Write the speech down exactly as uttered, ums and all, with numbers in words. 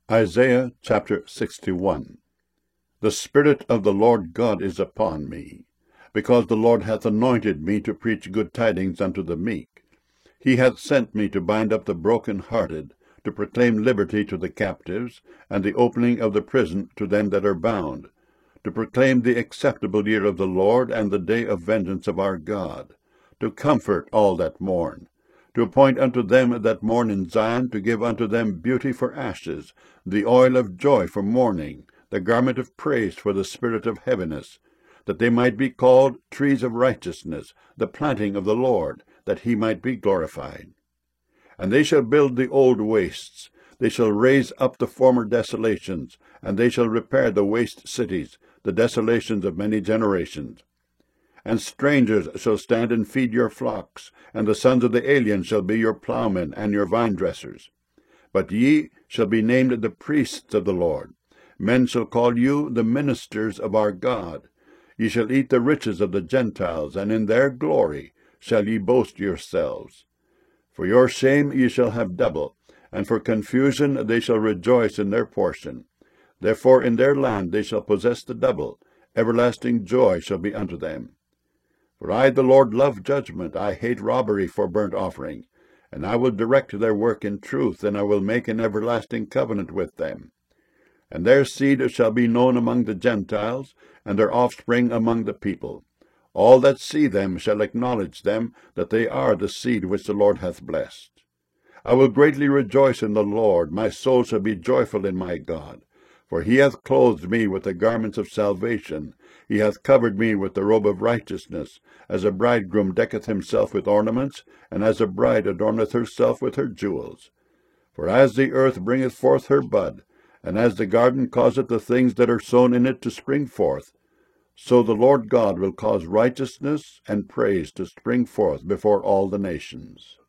Isaiah chapter sixty-one. The Spirit of the Lord God is upon me, because the Lord hath anointed me to preach good tidings unto the meek. He hath sent me to bind up the broken-hearted, to proclaim liberty to the captives, and the opening of the prison to them that are bound, to proclaim the acceptable year of the Lord, and the day of vengeance of our God, to comfort all that mourn, to appoint unto them that mourn in Zion, to give unto them beauty for ashes, the oil of joy for mourning, the garment of praise for the spirit of heaviness, that they might be called trees of righteousness, the planting of the Lord, that he might be glorified. And they shall build the old wastes, they shall raise up the former desolations, and they shall repair the waste cities, the desolations of many generations. And strangers shall stand and feed your flocks, and the sons of the alien shall be your plowmen and your vine-dressers. But ye shall be named the priests of the Lord. Men shall call you the ministers of our God. Ye shall eat the riches of the Gentiles, and in their glory shall ye boast yourselves. For your shame ye shall have double, and for confusion they shall rejoice in their portion. Therefore in their land they shall possess the double. Everlasting joy shall be unto them. For I, the Lord, love judgment. I hate robbery for burnt offering. And I will direct their work in truth, and I will make an everlasting covenant with them. And their seed shall be known among the Gentiles, and their offspring among the people. All that see them shall acknowledge them, that they are the seed which the Lord hath blessed. I will greatly rejoice in the Lord. My soul shall be joyful in my God. For he hath clothed me with the garments of salvation. He hath covered me with the robe of righteousness, as a bridegroom decketh himself with ornaments, and as a bride adorneth herself with her jewels. For as the earth bringeth forth her bud, and as the garden causeth the things that are sown in it to spring forth, so the Lord God will cause righteousness and praise to spring forth before all the nations.